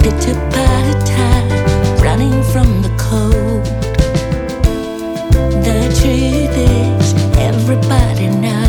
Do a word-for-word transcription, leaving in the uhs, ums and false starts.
bitter part time, running from the cold. The truth is, everybody knows.